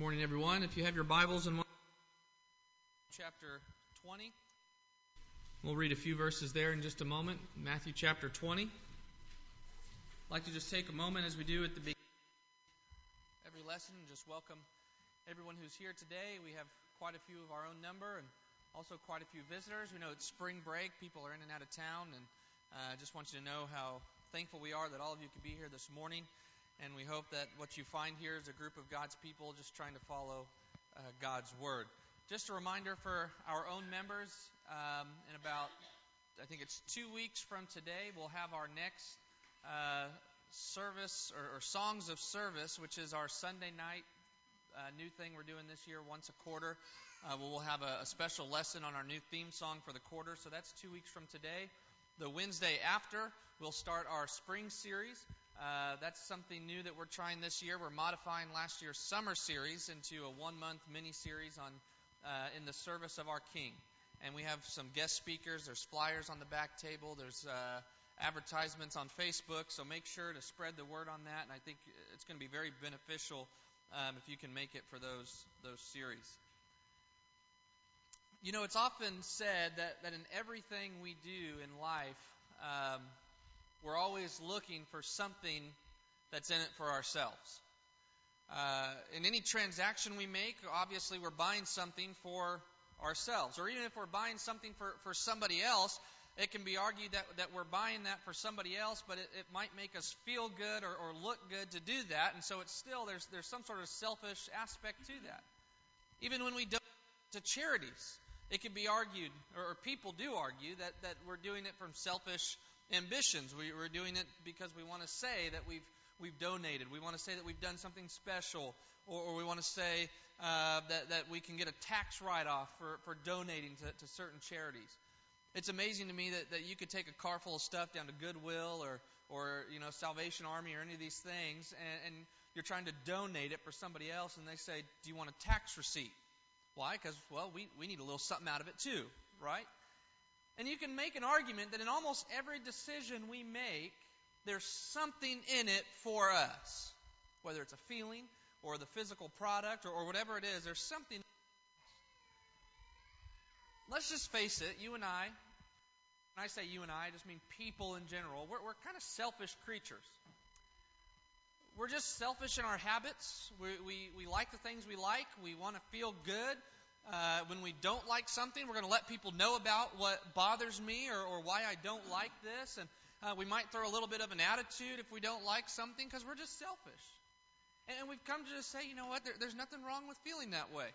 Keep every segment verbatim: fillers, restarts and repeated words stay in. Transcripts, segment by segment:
Morning, everyone. If you have your Bibles in chapter twenty, we'll read a few verses there in just a moment. Matthew chapter twenty. I'd like to just take a moment, as we do at the beginning of every lesson, and just welcome everyone who's here today. We have quite a few of our own number, and also quite a few visitors. We know it's spring break; people are in and out of town, and I uh, just want you to know how thankful we are that all of you could be here this morning. And we hope that what you find here is a group of God's people just trying to follow uh, God's Word. Just a reminder for our own members, um, in about, I think it's two weeks from today, we'll have our next uh, service, or, or Songs of Service, which is our Sunday night uh, new thing we're doing this year, once a quarter. Uh, we'll have a, a special lesson on our new theme song for the quarter, so that's two weeks from today. The Wednesday after, we'll start our spring series. Uh, that's something new that we're trying this year. We're modifying last year's summer series into a one-month mini-series on uh, in the service of our King. And we have some guest speakers. There's flyers on the back table. There's uh, advertisements on Facebook. So make sure to spread the word on that. And I think it's going to be very beneficial um, if you can make it for those those series. You know, it's often said that, that in everything we do in life, um, we're always looking for something that's in it for ourselves. Uh, in any transaction we make, obviously we're buying something for ourselves. Or even if we're buying something for, for somebody else, it can be argued that, that we're buying that for somebody else, but it, it might make us feel good or, or look good to do that. And so it's still, there's, there's some sort of selfish aspect to that. Even when we donate to charities, it can be argued, or, or people do argue, that, that we're doing it from selfish ambitions. We, we're doing it because we want to say that we've we've donated. We want to say that we've done something special, or, or we want to say uh, that that we can get a tax write-off for, for donating to, to certain charities. It's amazing to me that, that you could take a car full of stuff down to Goodwill or or you know Salvation Army or any of these things, and, and you're trying to donate it for somebody else, and they say, "Do you want a tax receipt?" Why? Because well, we we need a little something out of it too, right? And you can make an argument that in almost every decision we make, there's something in it for us. Whether it's a feeling or the physical product or, or whatever it is, there's something. Let's just face it, you and I, when I say you and I, I just mean people in general, we're, we're kind of selfish creatures. We're just selfish in our habits. We, we, we like the things we like. We want to feel good. Uh, when we don't like something, we're going to let people know about what bothers me or, or why I don't like this. And uh, we might throw a little bit of an attitude if we don't like something because we're just selfish. And, and we've come to just say, you know what, there, there's nothing wrong with feeling that way.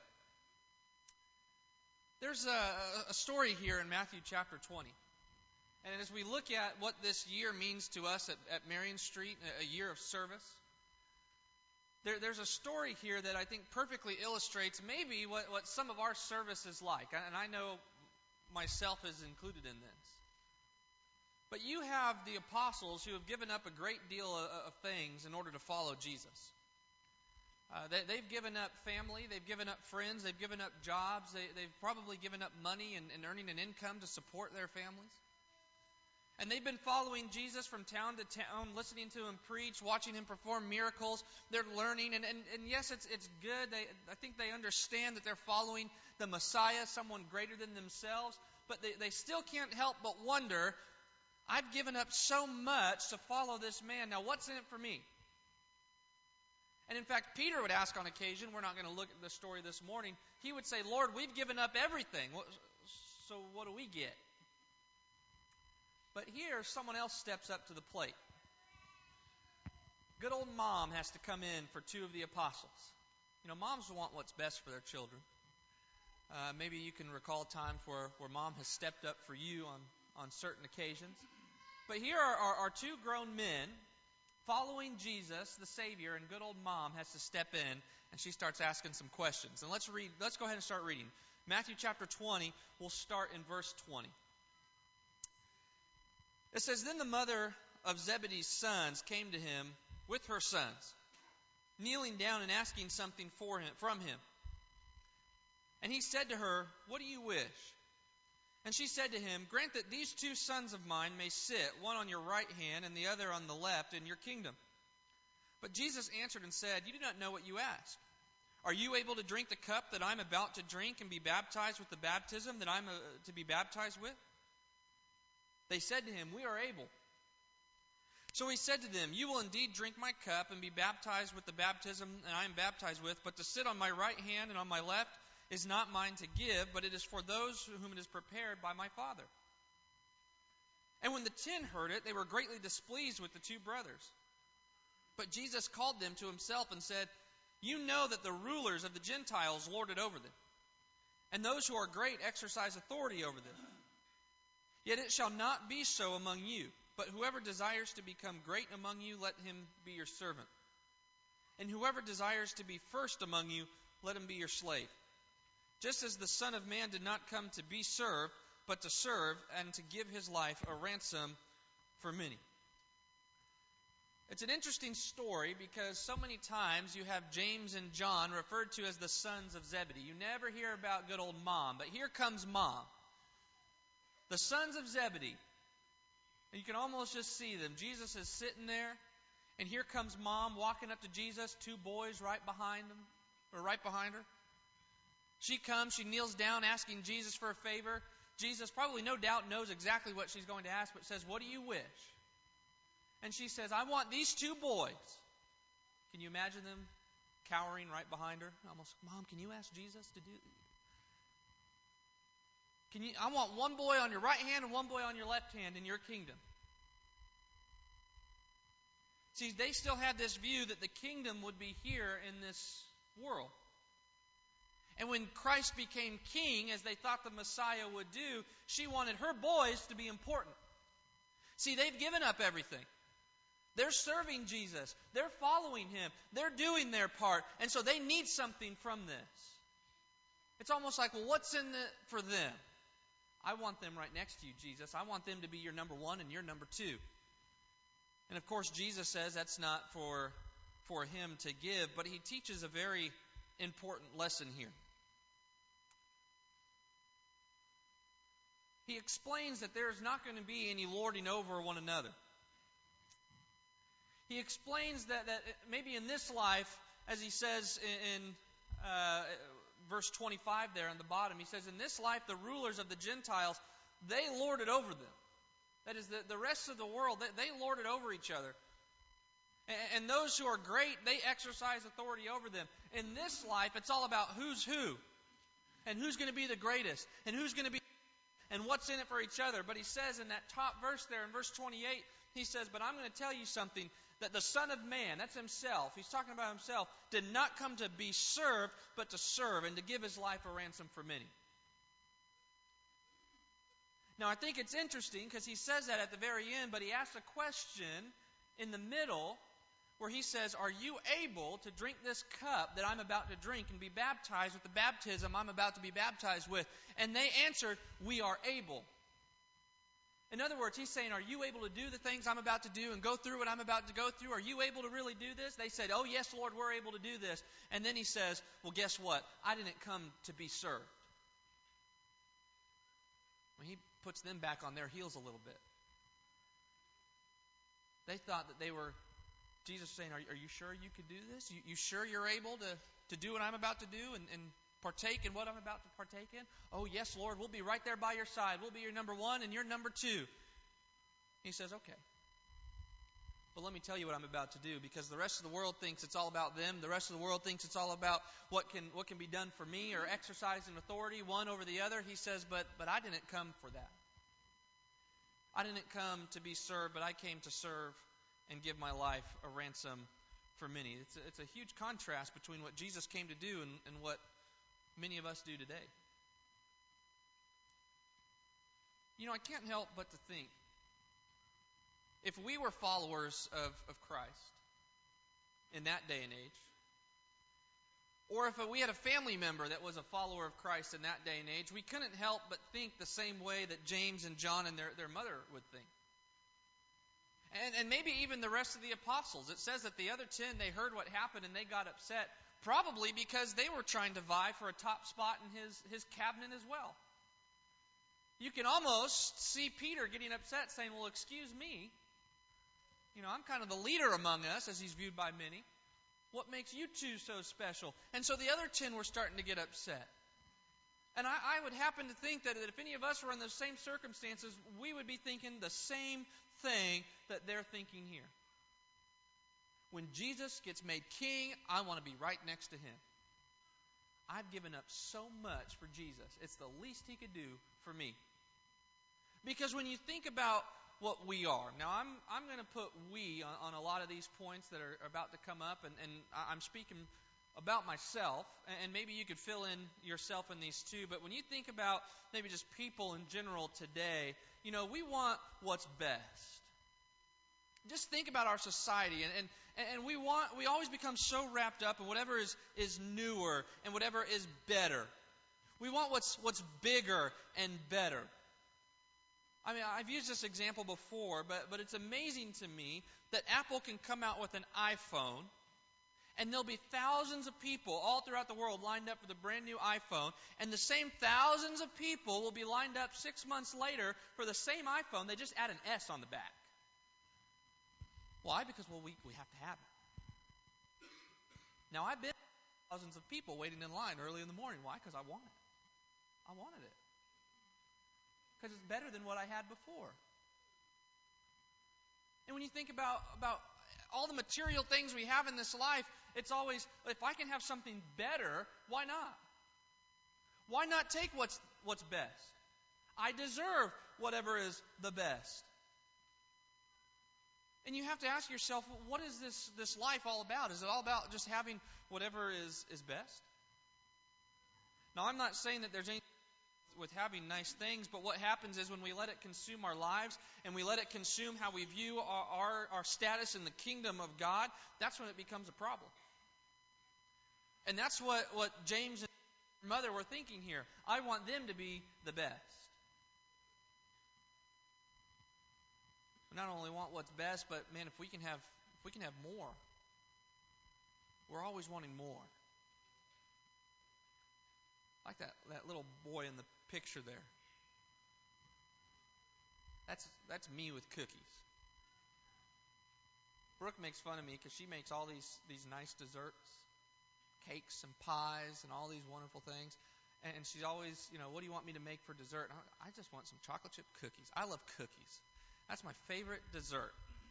There's a, a story here in Matthew chapter twenty. And as we look at what this year means to us at, at Marion Street, a year of service, There, there's a story here that I think perfectly illustrates maybe what, what some of our service is like. And I know myself is included in this. But you have the apostles who have given up a great deal of, of things in order to follow Jesus. Uh, they, they've given up family, they've given up friends, they've given up jobs, they, they've probably given up money and, and earning an income to support their families. And they've been following Jesus from town to town, listening to him preach, watching him perform miracles. They're learning, and, and, and yes, it's it's good. They, I think they understand that they're following the Messiah, someone greater than themselves. But they, they still can't help but wonder, I've given up so much to follow this man. Now, what's in it for me? And in fact, Peter would ask on occasion, we're not going to look at the story this morning, he would say, Lord, we've given up everything. So what do we get? But here, someone else steps up to the plate. Good old mom has to come in for two of the apostles. You know, moms want what's best for their children. Uh, maybe you can recall a time where, where mom has stepped up for you on, on certain occasions. But here are, are, are two grown men following Jesus, the Savior, and good old mom has to step in, and she starts asking some questions. And let's read. Let's go ahead and start reading. Matthew chapter twenty, we'll start in verse twenty. It says, Then the mother of Zebedee's sons came to him with her sons, kneeling down and asking something for him, from him. And he said to her, What do you wish? And she said to him, Grant that these two sons of mine may sit, one on your right hand and the other on the left, in your kingdom. But Jesus answered and said, You do not know what you ask. Are you able to drink the cup that I'm about to drink and be baptized with the baptism that I'm uh, to be baptized with? They said to him, we are able. So he said to them, you will indeed drink my cup and be baptized with the baptism that I am baptized with, but to sit on my right hand and on my left is not mine to give, but it is for those whom it is prepared by my Father. And when the ten heard it, they were greatly displeased with the two brothers. But Jesus called them to himself and said, you know that the rulers of the Gentiles lord it over them, and those who are great exercise authority over them. Yet it shall not be so among you, but whoever desires to become great among you, let him be your servant. And whoever desires to be first among you, let him be your slave. Just as the Son of Man did not come to be served, but to serve and to give his life a ransom for many. It's an interesting story because so many times you have James and John referred to as the sons of Zebedee. You never hear about good old Mom, but here comes Mom. The sons of Zebedee. And you can almost just see them. Jesus is sitting there, and here comes Mom walking up to Jesus, two boys right behind him, or right behind her. She comes, she kneels down asking Jesus for a favor. Jesus probably no doubt knows exactly what she's going to ask, but says, what do you wish? And she says, I want these two boys. Can you imagine them cowering right behind her? Almost, Mom, can you ask Jesus to do Can you? I want one boy on your right hand and one boy on your left hand in your kingdom. See, they still had this view that the kingdom would be here in this world. And when Christ became king, as they thought the Messiah would do, she wanted her boys to be important. See, they've given up everything. They're serving Jesus. They're following him. They're doing their part. And so they need something from this. It's almost like, well, what's in it for them? I want them right next to you, Jesus. I want them to be your number one and your number two. And of course, Jesus says that's not for, for him to give, but he teaches a very important lesson here. He explains that there is not going to be any lording over one another. He explains that, that maybe in this life, as he says in, in uh, verse twenty-five there on the bottom, he says, in this life the rulers of the Gentiles, they lord it over them. That is, the, the rest of the world, they, they lord it over each other. And, and those who are great, they exercise authority over them. In this life, it's all about who's who. And who's going to be the greatest. And who's going to be... And what's in it for each other. But he says in that top verse there, in verse twenty-eight, he says, but I'm going to tell you something, that the Son of Man, that's himself, he's talking about himself, did not come to be served, but to serve and to give his life a ransom for many. Now, I think it's interesting because he says that at the very end, but he asks a question in the middle where he says, are you able to drink this cup that I'm about to drink and be baptized with the baptism I'm about to be baptized with? And they answered, we are able. In other words, he's saying, are you able to do the things I'm about to do and go through what I'm about to go through? Are you able to really do this? They said, oh, yes, Lord, we're able to do this. And then he says, well, guess what? I didn't come to be served. Well, he puts them back on their heels a little bit. They thought that they were, Jesus saying, are, are you sure you could do this? You, you sure you're able to, to do what I'm about to do and, and partake in what I'm about to partake in? Oh, yes, Lord, we'll be right there by your side. We'll be your number one and your number two. He says, okay. But let me tell you what I'm about to do, because the rest of the world thinks it's all about them. The rest of the world thinks it's all about what can what can be done for me or exercising authority one over the other. He says, but but I didn't come for that. I didn't come to be served, but I came to serve and give my life a ransom for many. It's a, it's a huge contrast between what Jesus came to do and, and what many of us do today. You know, I can't help but to think, if we were followers of, of Christ in that day and age, or if we had a family member that was a follower of Christ in that day and age, we couldn't help but think the same way that James and John and their, their mother would think. And, and maybe even the rest of the apostles. It says that the other ten, they heard what happened and they got upset, probably because they were trying to vie for a top spot in his, his cabinet as well. You can almost see Peter getting upset, saying, well, excuse me. You know, I'm kind of the leader among us, as he's viewed by many. What makes you two so special? And so the other ten were starting to get upset. And I, I would happen to think that if any of us were in those same circumstances, we would be thinking the same thing that they're thinking here. When Jesus gets made king, I want to be right next to him. I've given up so much for Jesus. It's the least he could do for me. Because when you think about what we are, now I'm I'm going to put we on, on a lot of these points that are about to come up, and, and I'm speaking about myself, and maybe you could fill in yourself in these too, but when you think about maybe just people in general today, you know, we want what's best. Just think about our society, and, and, and we want we always become so wrapped up in whatever is, is newer and whatever is better. We want what's what's bigger and better. I mean, I've used this example before, but, but it's amazing to me that Apple can come out with an iPhone, and there'll be thousands of people all throughout the world lined up for the brand new iPhone, and the same thousands of people will be lined up six months later for the same iPhone. They just add an S on the back. Why? Because, well, we, we have to have it. Now, I've been thousands of people waiting in line early in the morning. Why? Because I want it. I wanted it. Because it's better than what I had before. And when you think about, about all the material things we have in this life, it's always, if I can have something better, why not? Why not take what's what's best? I deserve whatever is the best. And you have to ask yourself, what is this, this life all about? Is it all about just having whatever is, is best? Now, I'm not saying that there's anything with having nice things, but what happens is when we let it consume our lives and we let it consume how we view our, our, our status in the kingdom of God, that's when it becomes a problem. And that's what, what James and his mother were thinking here. I want them to be the best. We not only want what's best, but man, if we can have if we can have more, we're always wanting more. Like that, that little boy in the picture there. That's that's me with cookies. Brooke makes fun of me because she makes all these, these nice desserts, cakes and pies and all these wonderful things. And she's always, you know, what do you want me to make for dessert? I just want some chocolate chip cookies. I love cookies. That's my favorite dessert.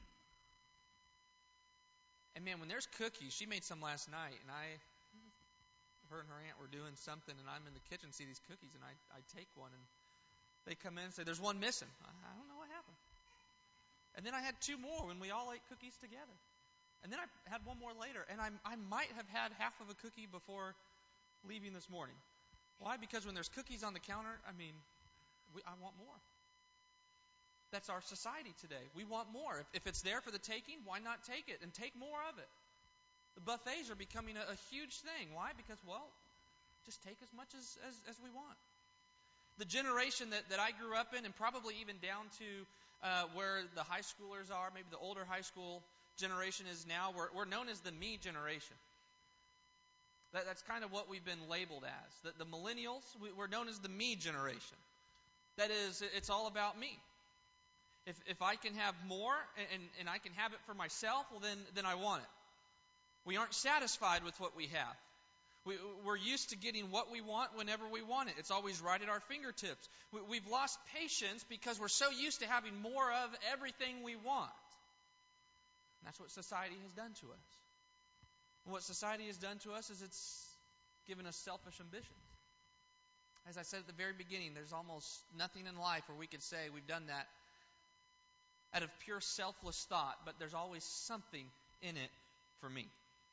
And man, when there's cookies, she made some last night, and I, her and her aunt were doing something, and I'm in the kitchen, see these cookies, and I, I take one, and they come in and say, there's one missing. I, I don't know what happened. And then I had two more when we all ate cookies together. And then I had one more later, and I, I might have had half of a cookie before leaving this morning. Why? Because when there's cookies on the counter, I mean, we, I want more. That's our society today. We want more. If, if it's there for the taking, why not take it and take more of it? The buffets are becoming a, a huge thing. Why? Because, well, just take as much as, as, as we want. The generation that, that I grew up in, and probably even down to uh, where the high schoolers are, maybe the older high school generation is now, we're, we're known as the me generation. That, that's kind of what we've been labeled as. The, the millennials, we, we're known as the me generation. That is, it's all about me. If if I can have more and, and I can have it for myself, well, then, then I want it. We aren't satisfied with what we have. We, we're used to getting what we want whenever we want it. It's always right at our fingertips. We, we've lost patience because we're so used to having more of everything we want. And that's what society has done to us. And what society has done to us is it's given us selfish ambitions. As I said at the very beginning, there's almost nothing in life where we could say we've done that out of pure selfless thought, but there's always something in it for me.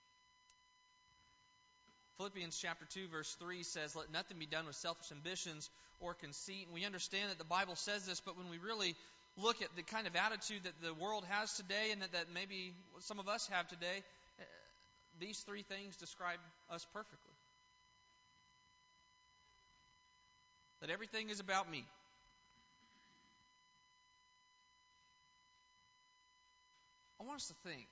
Philippians chapter two, verse three says, let nothing be done with selfish ambitions or conceit. And we understand that the Bible says this, but when we really look at the kind of attitude that the world has today and that, that maybe some of us have today, uh, these three things describe us perfectly. That everything is about me. I want us to think,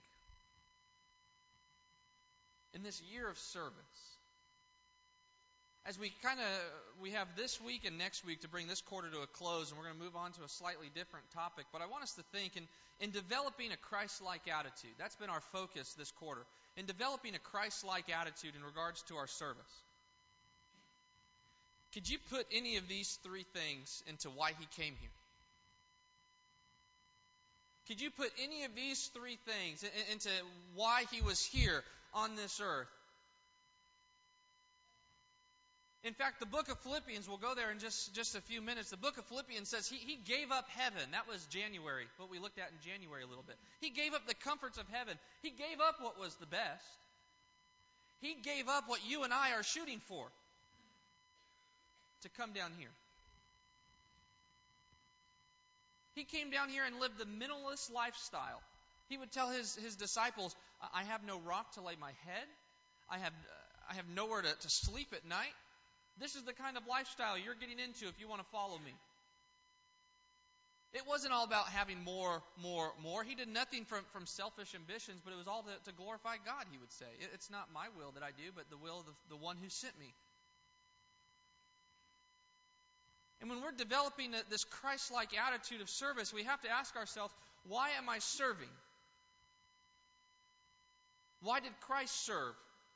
in this year of service, as we kind of, we have this week and next week to bring this quarter to a close, and we're going to move on to a slightly different topic, but I want us to think in, in developing a Christ-like attitude. That's been our focus this quarter. in developing a Christ-like attitude in regards to our service, could you put any of these three things into why he came here? Could you put any of these three things into why he was here on this earth? In fact, the book of Philippians, we'll go there in just, just a few minutes. The book of Philippians says he, he gave up heaven. That was January, what we looked at in January a little bit. He gave up the comforts of heaven. He gave up what was the best. He gave up what you and I are shooting for to come down here. He came down here and lived the minimalist lifestyle. He would tell his, his disciples, I have no rock to lay my head. I have, I have nowhere to, to sleep at night. This is the kind of lifestyle you're getting into if you want to follow me. It wasn't all about having more, more, more. He did nothing from, from selfish ambitions, but it was all to, to glorify God, he would say. It, it's not my will that I do, but the will of the, the one who sent me. And when we're developing this Christ-like attitude of service, we have to ask ourselves, why am I serving? Why did Christ serve?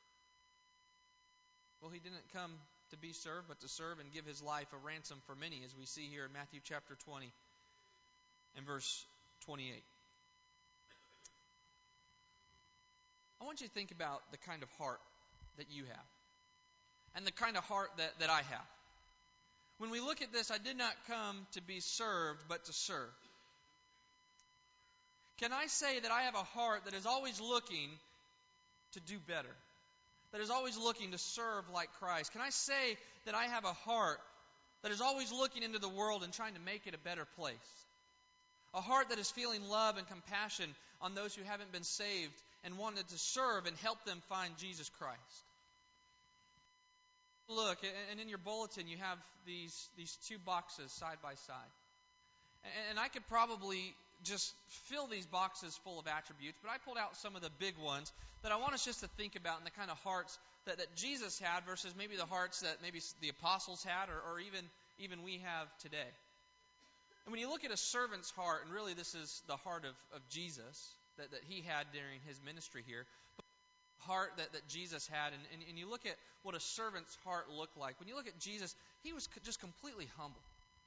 Well, he didn't come to be served, but to serve and give his life a ransom for many, as we see here in Matthew chapter twenty and verse twenty-eight. I want you to think about the kind of heart that you have and the kind of heart that, that I have. When we look at this, I did not come to be served, but to serve. Can I say that I have a heart that is always looking to do better? That is always looking to serve like Christ? Can I say that I have a heart that is always looking into the world and trying to make it a better place? A heart that is feeling love and compassion on those who haven't been saved and wanted to serve and help them find Jesus Christ. Look, and in your bulletin you have these, these two boxes side by side. And I could probably just fill these boxes full of attributes, but I pulled out some of the big ones that I want us just to think about and the kind of hearts that, that Jesus had versus maybe the hearts that maybe the apostles had or, or even, even we have today. And when you look at a servant's heart, and really this is the heart of, of Jesus that, that he had during his ministry here, heart that, that Jesus had, and, and, and you look at what a servant's heart looked like. When you look at Jesus, he was just completely humble.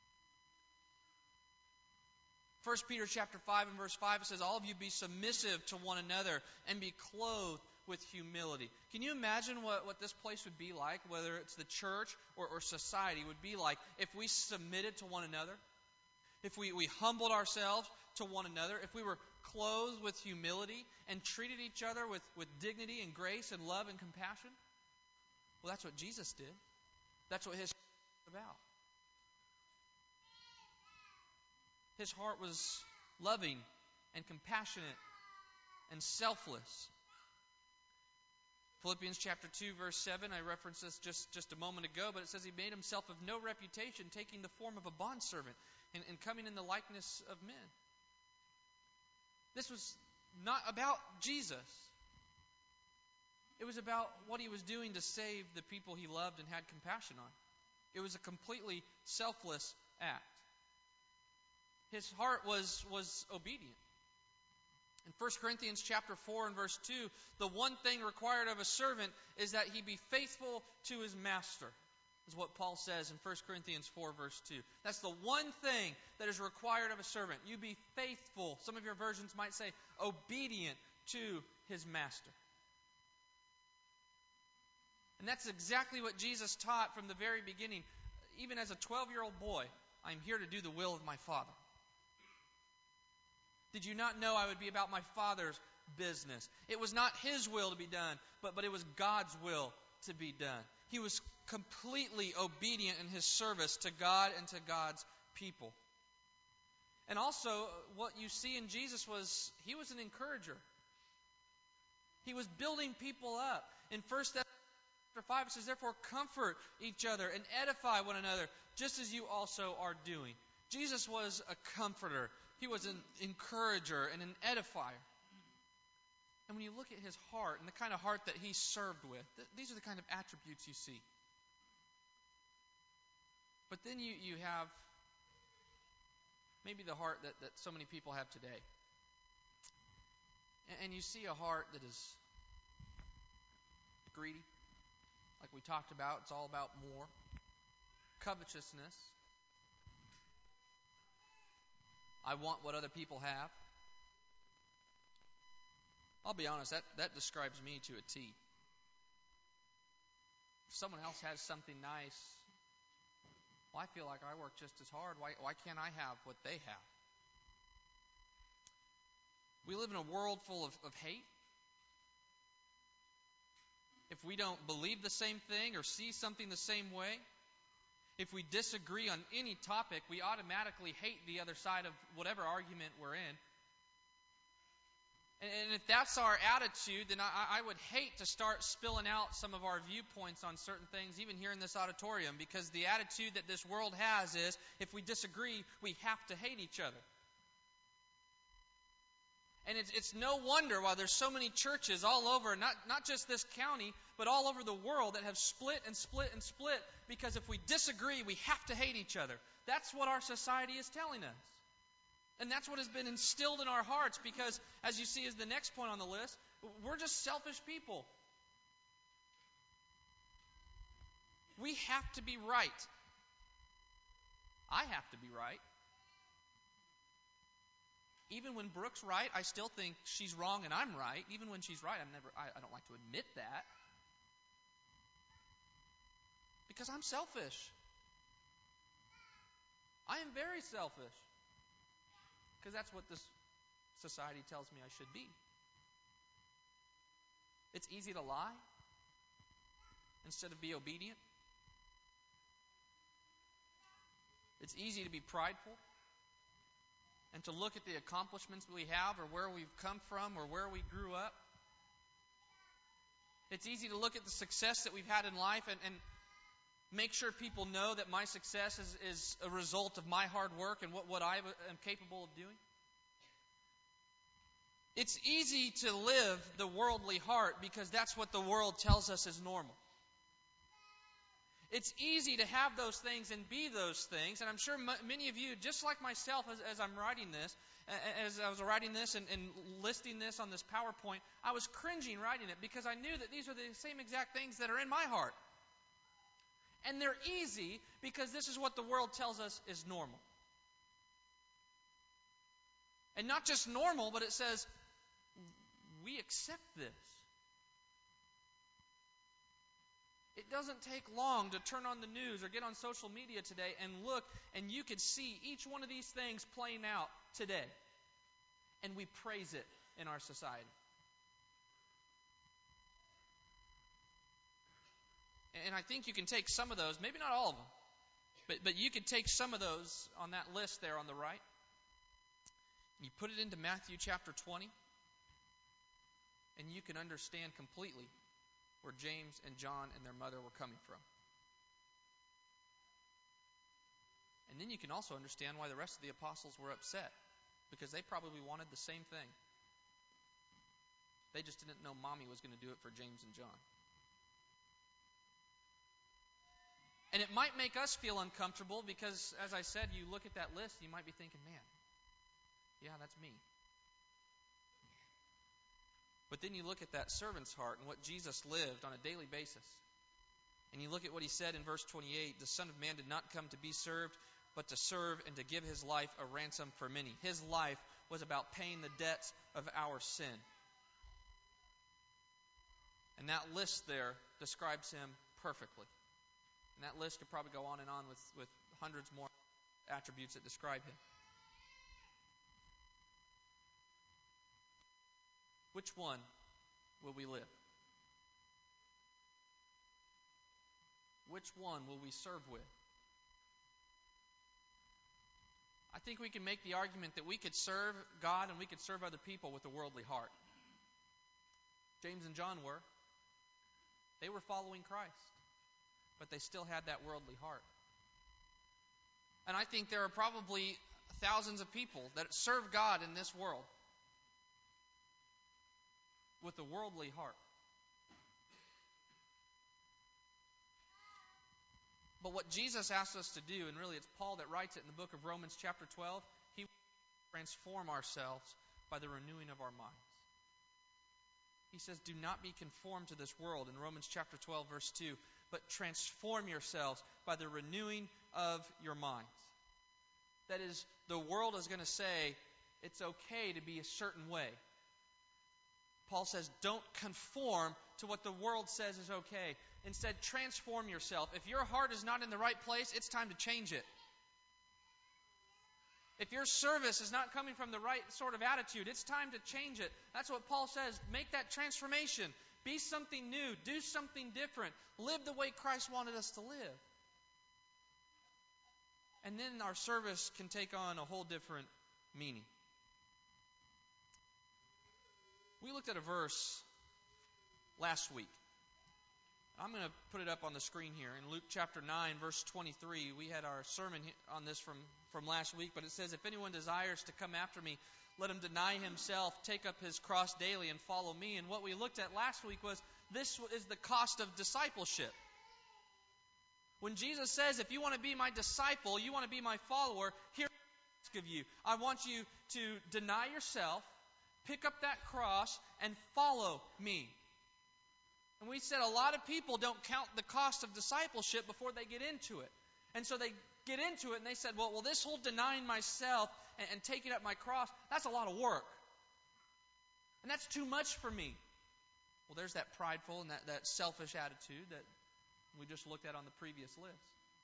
First Peter chapter five and verse five, it says, all of you be submissive to one another and be clothed with humility. Can you imagine what, what this place would be like, whether it's the church or, or society, would be like if we submitted to one another? If we, we humbled ourselves to one another, if we were clothed with humility and treated each other with, with dignity and grace and love and compassion? Well, that's what Jesus did. That's what his heart was about. His heart was loving and compassionate and selfless. Philippians chapter two, verse seven, I referenced this just, just a moment ago, but it says he made himself of no reputation, taking the form of a bondservant and, and coming in the likeness of men. This was not about Jesus. It was about what he was doing to save the people he loved and had compassion on. It was a completely selfless act. His heart was, was obedient. In First Corinthians chapter four and verse two, the one thing required of a servant is that he be faithful to his master, is what Paul says in First Corinthians four verse two. That's the one thing that is required of a servant. You be faithful. Some of your versions might say obedient to his master. And that's exactly what Jesus taught from the very beginning. Even as a twelve-year-old boy, I'm here to do the will of my Father. Did you not know I would be about my Father's business? It was not his will to be done, but, but it was God's will to be done. He was completely obedient in his service to God and to God's people. And also, what you see in Jesus was, he was an encourager. He was building people up. In First Thessalonians five, it says, therefore comfort each other and edify one another, just as you also are doing. Jesus was a comforter. He was an encourager and an edifier. And when you look at his heart and the kind of heart that he served with, th- these are the kind of attributes you see. But then you, you have maybe the heart that, that so many people have today. And, and you see a heart that is greedy. Like we talked about, it's all about more. Covetousness. I want what other people have. I'll be honest, that, that describes me to a T. If someone else has something nice, well, I feel like I work just as hard. Why, why can't I have what they have? We live in a world full of, of hate. If we don't believe the same thing or see something the same way, if we disagree on any topic, we automatically hate the other side of whatever argument we're in. And if that's our attitude, then I, I would hate to start spilling out some of our viewpoints on certain things, even here in this auditorium, because the attitude that this world has is, if we disagree, we have to hate each other. And it's, it's no wonder why there's so many churches all over, not, not just this county, but all over the world that have split and split and split, because if we disagree, we have to hate each other. That's what our society is telling us. And that's what has been instilled in our hearts because, as you see as the next point on the list, we're just selfish people. We have to be right. I have to be right. Even when Brooke's right, I still think she's wrong and I'm right. Even when she's right, I'm never, I, I don't like to admit that. Because I'm selfish. I am very selfish. Because that's what this society tells me I should be. It's easy to lie instead of be obedient. It's easy to be prideful and to look at the accomplishments we have or where we've come from or where we grew up. It's easy to look at the success that we've had in life and, and make sure people know that my success is, is a result of my hard work and what, what I am capable of doing. It's easy to live the worldly heart because that's what the world tells us is normal. It's easy to have those things and be those things. And I'm sure m- many of you, just like myself as, as I'm writing this, as I was writing this and, and listing this on this PowerPoint, I was cringing writing it because I knew that these are the same exact things that are in my heart. And they're easy because this is what the world tells us is normal. And not just normal, but it says, we accept this. It doesn't take long to turn on the news or get on social media today and look, and you could see each one of these things playing out today. And we praise it in our society. And I think you can take some of those, maybe not all of them, but, but you could take some of those on that list there on the right. You put it into Matthew chapter twenty, and you can understand completely where James and John and their mother were coming from. And then you can also understand why the rest of the apostles were upset, because they probably wanted the same thing. They just didn't know Mommy was going to do it for James and John. And it might make us feel uncomfortable because, as I said, you look at that list, you might be thinking, man, yeah, that's me. But then you look at that servant's heart and what Jesus lived on a daily basis. And you look at what he said in verse twenty-eight, the Son of Man did not come to be served, but to serve and to give his life a ransom for many. His life was about paying the debts of our sin. And that list there describes him perfectly. And that list could probably go on and on with, with hundreds more attributes that describe him. Which one will we live? Which one will we serve with? I think we can make the argument that we could serve God and we could serve other people with a worldly heart. James and John were. They were following Christ, but they still had that worldly heart. And I think there are probably thousands of people that serve God in this world with a worldly heart. But what Jesus asks us to do, and really it's Paul that writes it in the book of Romans chapter twelve, he will transform ourselves by the renewing of our minds. He says, do not be conformed to this world in Romans chapter twelve, verse two, but transform yourselves by the renewing of your minds. That is, the world is going to say it's okay to be a certain way. Paul says, don't conform to what the world says is okay. Instead, transform yourself. If your heart is not in the right place, it's time to change it. If your service is not coming from the right sort of attitude, it's time to change it. That's what Paul says. Make that transformation. Be something new. Do something different. Live the way Christ wanted us to live. And then our service can take on a whole different meaning. We looked at a verse last week. I'm going to put it up on the screen here. In Luke chapter nine, verse twenty-three, we had our sermon on this from, from last week, but it says, if anyone desires to come after me, let him deny himself, take up his cross daily, and follow me. And what we looked at last week was, this is the cost of discipleship. When Jesus says, if you want to be my disciple, you want to be my follower, here's what I ask of you. I want you to deny yourself, pick up that cross, and follow me. And we said a lot of people don't count the cost of discipleship before they get into it. And so they get into it and they said, well, well this whole denying myself and, and taking up my cross, that's a lot of work. And that's too much for me. Well, there's that prideful and that, that selfish attitude that we just looked at on the previous list.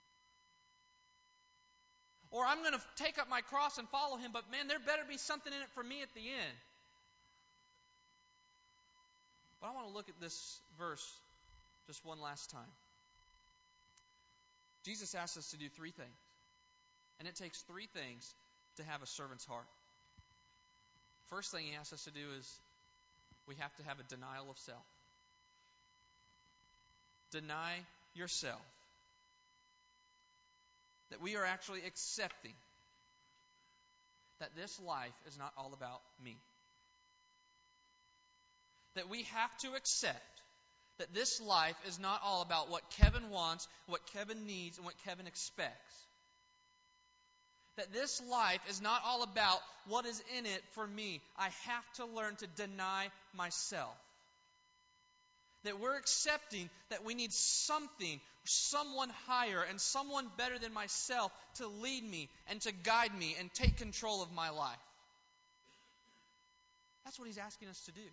Or I'm going to take up my cross and follow him, but man, there better be something in it for me at the end. But I want to look at this verse just one last time. Jesus asks us to do three things. And it takes three things to have a servant's heart. First thing he asks us to do is we have to have a denial of self. Deny yourself. That we are actually accepting that this life is not all about me. That we have to accept that this life is not all about what Kevin wants, what Kevin needs, and what Kevin expects. That this life is not all about what is in it for me. I have to learn to deny myself. That we're accepting that we need something, someone higher, and someone better than myself to lead me and to guide me and take control of my life. That's what he's asking us to do.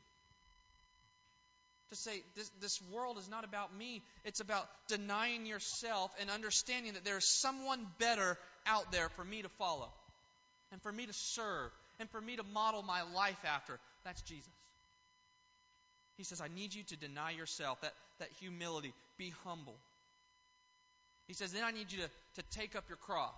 To say, this, this world is not about me. It's about denying yourself and understanding that there is someone better out there for me to follow. And for me to serve. And for me to model my life after. That's Jesus. He says, I need you to deny yourself. That, that humility. Be humble. He says, then I need you to, to take up your cross.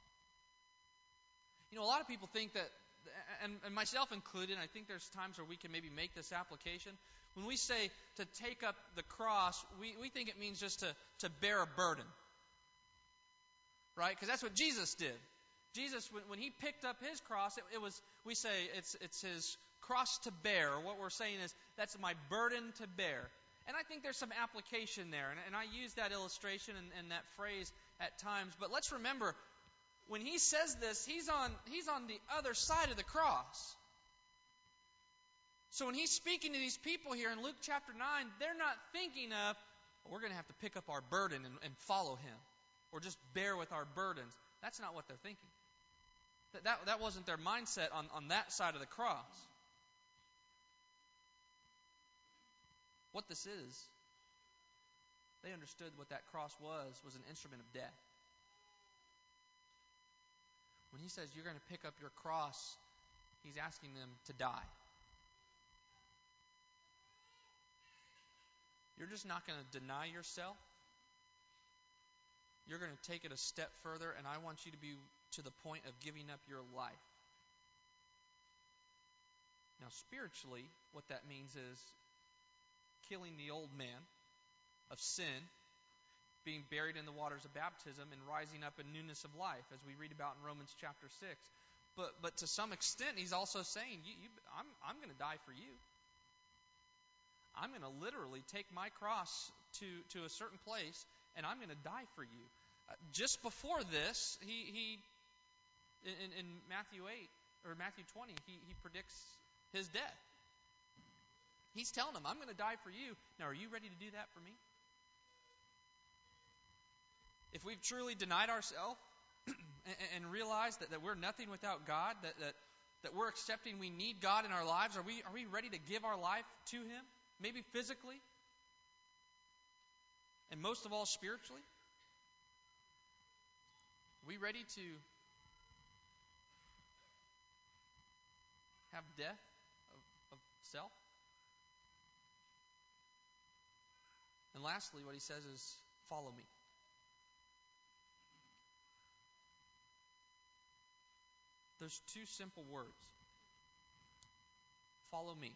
You know, a lot of people think that, and, and myself included, I think there's times where we can maybe make this application. When we say to take up the cross, we, we think it means just to, to bear a burden. Right? Because that's what Jesus did. Jesus, when, when he picked up his cross, it, it was, we say it's it's his cross to bear. What we're saying is, that's my burden to bear. And I think there's some application there. And, and I use that illustration and, and that phrase at times. But let's remember, when he says this, he's on he's on the other side of the cross. So when he's speaking to these people here in Luke chapter nine, they're not thinking of, well, we're going to have to pick up our burden and, and follow him. Or just bear with our burdens. That's not what they're thinking. That, that, that wasn't their mindset on, on that side of the cross. What this is, they understood what that cross was, was an instrument of death. When he says you're going to pick up your cross, he's asking them to die. You're just not going to deny yourself. You're going to take it a step further, and I want you to be to the point of giving up your life. Now, spiritually, what that means is killing the old man of sin, being buried in the waters of baptism, and rising up in newness of life, as we read about in Romans chapter six. But but to some extent, he's also saying, you, you, I'm, I'm going to die for you. I'm going to literally take my cross to, to a certain place, and I'm going to die for you. Uh, just before this, he, he in, in Matthew eight, or Matthew twenty, he, he predicts his death. He's telling them, I'm going to die for you. Now, are you ready to do that for me? If we've truly denied ourselves and, and realized that, that we're nothing without God, that, that, that we're accepting we need God in our lives, are we, are we ready to give our life to Him? Maybe physically? And most of all, spiritually? Are we ready to have death of, of self? And lastly, what he says is, follow me. There's two simple words. Follow me.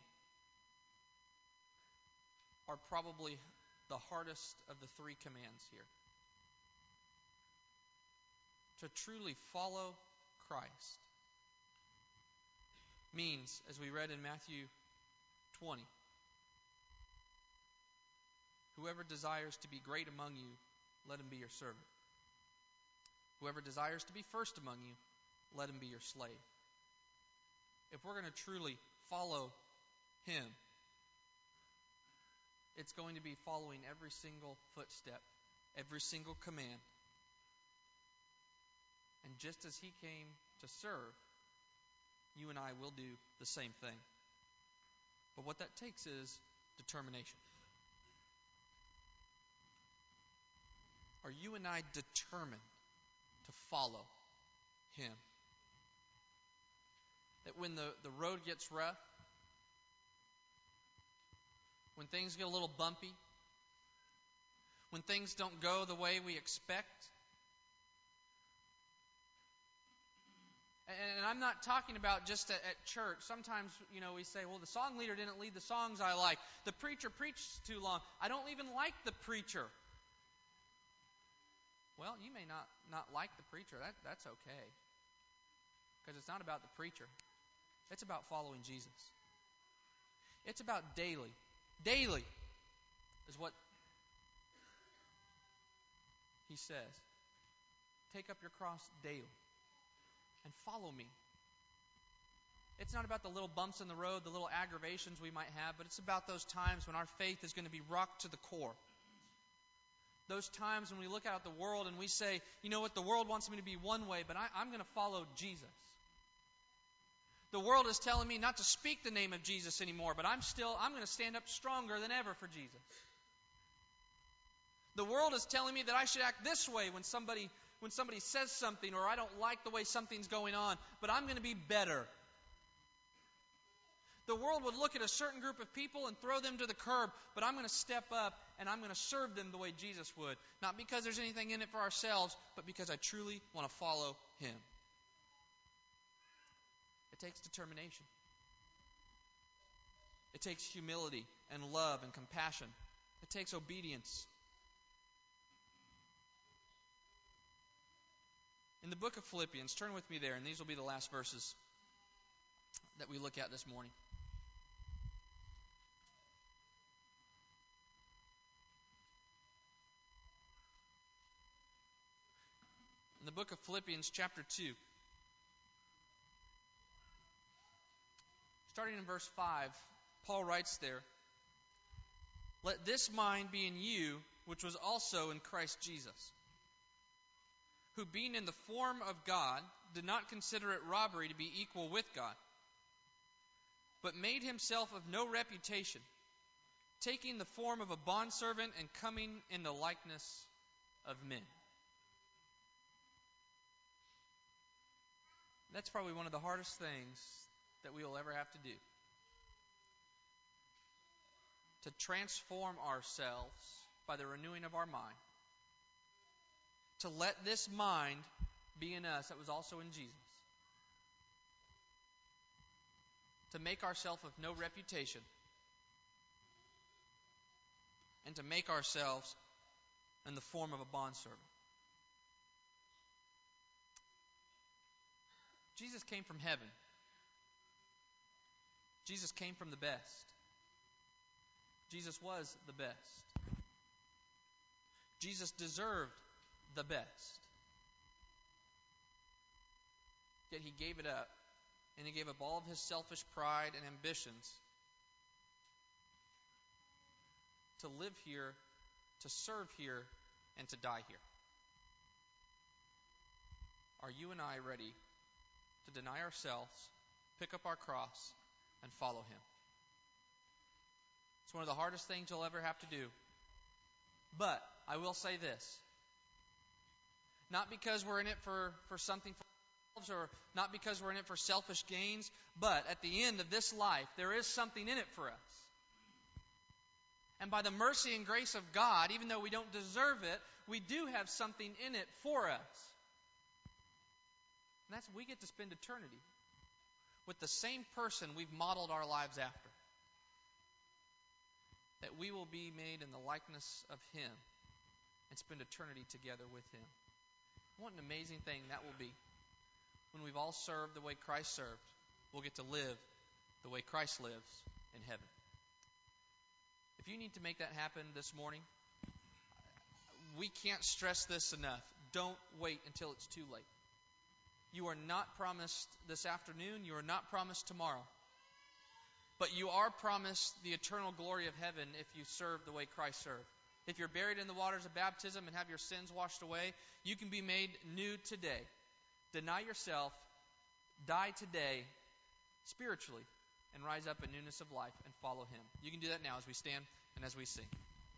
Are probably the hardest of the three commands here. To truly follow Christ means, as we read in Matthew twenty, whoever desires to be great among you, let him be your servant. Whoever desires to be first among you, let him be your slave. If we're going to truly follow Him, it's going to be following every single footstep, every single command. And just as He came to serve, you and I will do the same thing. But what that takes is determination. Are you and I determined to follow Him? That when the, the road gets rough, when things get a little bumpy, when things don't go the way we expect, and I'm not talking about just at, at church. Sometimes, you know, we say, well, the song leader didn't lead the songs I like. The preacher preached too long. I don't even like the preacher. Well, you may not, not like the preacher. That, that's okay. Because it's not about the preacher. It's about following Jesus. It's about daily. Daily is what He says. Take up your cross daily and follow me. It's not about the little bumps in the road, the little aggravations we might have, but it's about those times when our faith is going to be rocked to the core. Those times when we look out at the world and we say, you know what, the world wants me to be one way, but I, I'm going to follow Jesus. The world is telling me not to speak the name of Jesus anymore, but I'm still, I'm going to stand up stronger than ever for Jesus. The world is telling me that I should act this way when somebody, when somebody says something, or I don't like the way something's going on, but I'm going to be better. The world would look at a certain group of people and throw them to the curb, but I'm going to step up and I'm going to serve them the way Jesus would. Not because there's anything in it for ourselves, but because I truly want to follow Him. It takes determination. It takes humility and love and compassion. It takes obedience. In the book of Philippians, turn with me there, and these will be the last verses that we look at this morning. In the book of Philippians, chapter two, starting in verse five, Paul writes there, "Let this mind be in you, which was also in Christ Jesus, who being in the form of God, did not consider it robbery to be equal with God, but made Himself of no reputation, taking the form of a bondservant and coming in the likeness of men." That's probably one of the hardest things that we will ever have to do. To transform ourselves by the renewing of our mind. To let this mind be in us that was also in Jesus. To make ourselves of no reputation. And to make ourselves in the form of a bondservant. Jesus came from heaven. Jesus came from the best. Jesus was the best. Jesus deserved the best. Yet He gave it up, and He gave up all of His selfish pride and ambitions to live here, to serve here, and to die here. Are you and I ready to deny ourselves, pick up our cross, and follow Him? It's one of the hardest things you'll ever have to do. But I will say this. Not because we're in it for, for something for ourselves, or not because we're in it for selfish gains, but at the end of this life, there is something in it for us. And by the mercy and grace of God, even though we don't deserve it, we do have something in it for us. And that's we get to spend eternity with the same person we've modeled our lives after. That we will be made in the likeness of Him and spend eternity together with Him. What an amazing thing that will be. When we've all served the way Christ served, we'll get to live the way Christ lives in heaven. If you need to make that happen this morning, we can't stress this enough. Don't wait until it's too late. You are not promised this afternoon. You are not promised tomorrow. But you are promised the eternal glory of heaven if you serve the way Christ served. If you're buried in the waters of baptism and have your sins washed away, you can be made new today. Deny yourself, die today spiritually, and rise up in newness of life and follow Him. You can do that now as we stand and as we sing.